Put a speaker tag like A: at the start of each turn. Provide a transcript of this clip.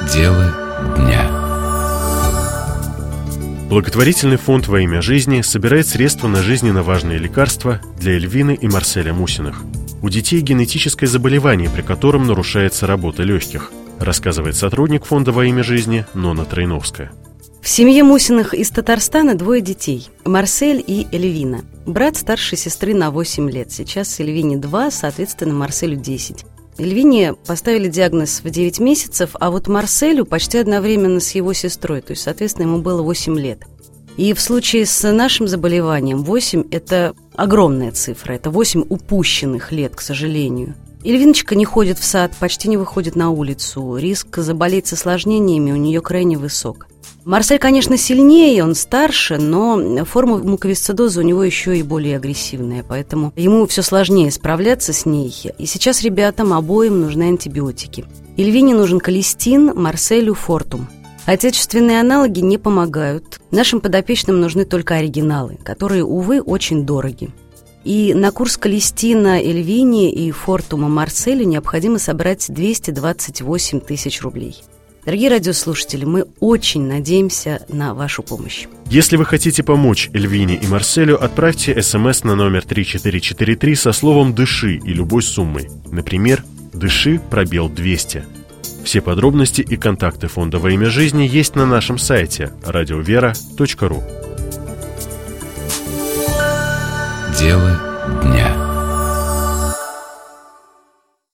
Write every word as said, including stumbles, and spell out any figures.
A: Дело дня.
B: Благотворительный фонд «Во имя жизни» собирает средства на жизненно важные лекарства для Эльвины и Марселя Мусиных. У детей генетическое заболевание, при котором нарушается работа легких, рассказывает сотрудник фонда «Во имя жизни» Нона Тройновская.
C: В семье Мусиных из Татарстана двое детей – Марсель и Эльвина. Брат старшей сестры на восемь лет. Сейчас Эльвине два, соответственно, Марселю десять. Эльвине поставили диагноз в девять месяцев, а вот Марселю почти одновременно с его сестрой, то есть, соответственно, ему было восемь лет. И в случае с нашим заболеванием восемь – это огромная цифра, это восемь упущенных лет, к сожалению. Эльвиночка не ходит в сад, почти не выходит на улицу, риск заболеть с осложнениями у нее крайне высок. Марсель, конечно, сильнее, он старше, но форма муковисцидоза у него еще и более агрессивная, поэтому ему все сложнее справляться с ней. И сейчас ребятам обоим нужны антибиотики. Эльвине нужен колистин, Марселю фортум. Отечественные аналоги не помогают. Нашим подопечным нужны только оригиналы, которые, увы, очень дороги. И на курс колистина Эльвине и фортума Марселю необходимо собрать двести двадцать восемь тысяч рублей. Дорогие радиослушатели, мы очень надеемся на вашу помощь.
B: Если вы хотите помочь Эльвине и Марселю, отправьте смс на номер три четыре четыре три со словом «Дыши» и любой суммой. Например, «Дыши» пробел двести. Все подробности и контакты фонда «Во имя жизни» есть на нашем сайте радиовера точка ру.
A: Дело